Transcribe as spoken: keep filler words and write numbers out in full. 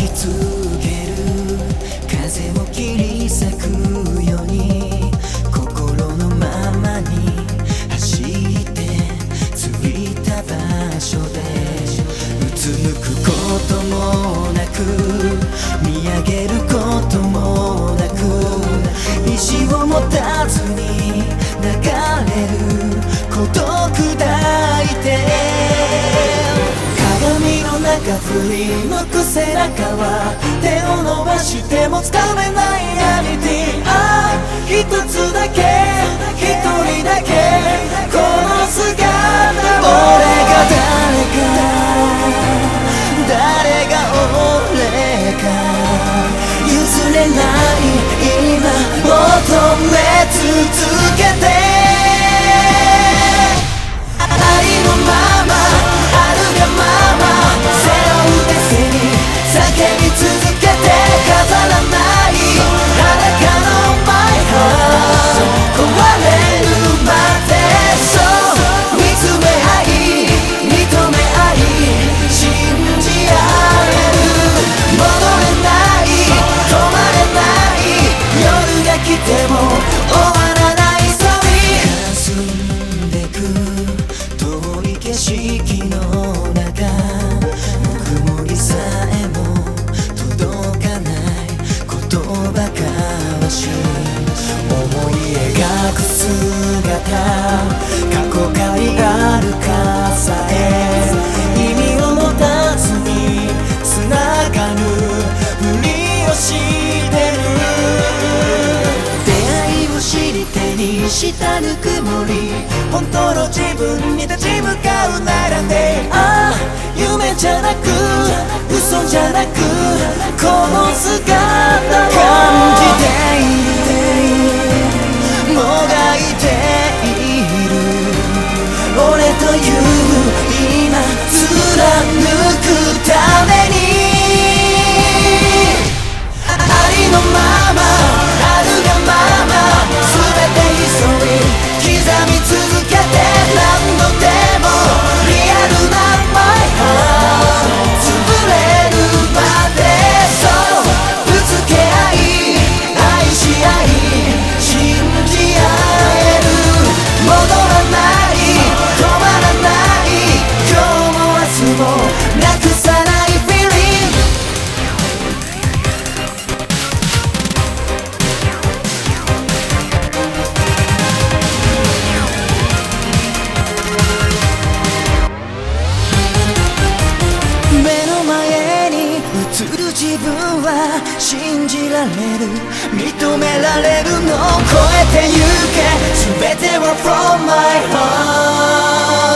きつける風を切り裂くように心のままに走って着いた場所でうつむくこともなく見上げることもなく意志を持たずに流れる孤独抱いて鏡の中振り向く背中は手を伸ばしてもつかめないリアリティああ一つだけ一人だけこの姿俺が誰か誰が俺か譲れない今求め続けてありのままあるがまま背負う手背に叫び続けて飾らない裸のマイハート壊れるまでそう見つめ合い認め合い信じ合える戻れない止まれない夜が来ても終わらないストーリー霞んでく遠い景色の中ぬくもりさえも届かないことばかはし思い描く姿過去かいあるかさえ意味を持たずに繋がるふりをしてる出会いを知り手にしたぬくもり本当の自分に立ち向かうならねああ夢じゃなく嘘じゃなくこの姿を感じているもがいている俺という今貫くためにありのままあるがまま全て一人刻み続けて何度でもリアルなマイハート潰れるまでそうぶつけ合い愛し合い信じ合える戻らない止まらない今日も明日もなくさない feeling目の前に映る自分は信じられる認められるのを超えてゆけ全ては from my heart